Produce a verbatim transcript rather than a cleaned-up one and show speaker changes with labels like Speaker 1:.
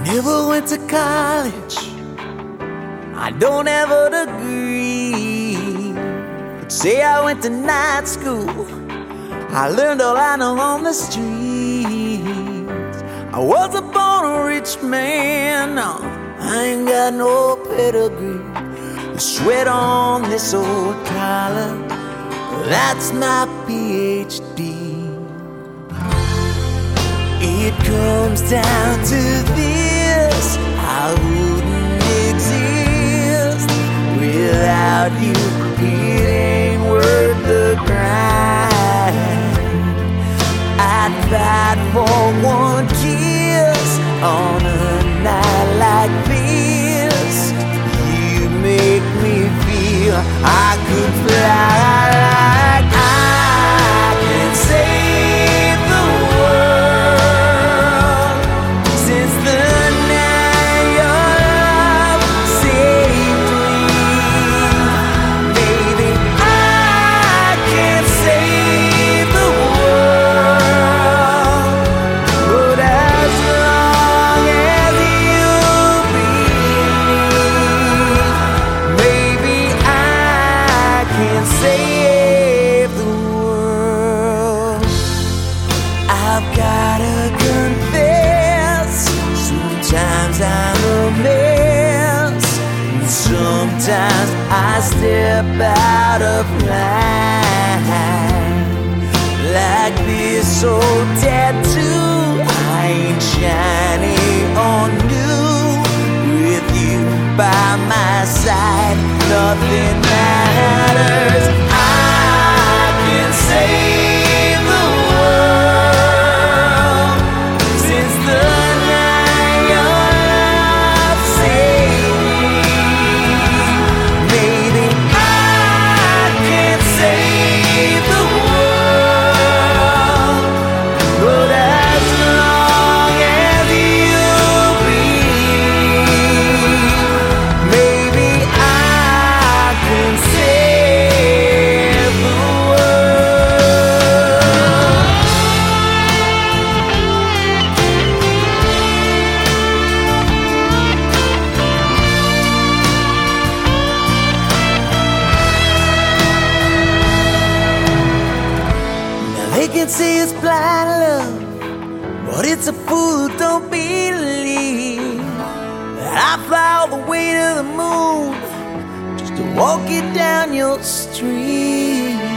Speaker 1: Never went to college, I don't have a degree, but say I went to night school, I learned all I know on the streets. I wasn't born a rich man, no, I ain't got no pedigree. The sweat on this old collar, that's my P H D. It comes down to this: I wouldn't exist without you. It ain't worth the grind. I'd fight for one kiss on a night like this. You make me feel I could fly like I can save the world. Since the night your love saved me, baby, I can save the world. But as long as you breathe, baby, I can save the world. I've gotta confess, sometimes I'm a mess, and sometimes I step out of line. Like this old tattoo, I ain't shiny or new. With you by my side, nothing matters. I can save the world. Since the night your love saved me, maybe I can save the world. But as long as you breathe, maybe I can save the world. Now they can say it's blind love, but it's a fool who don't believe that I fly all the way to the moon just to walk it down your street.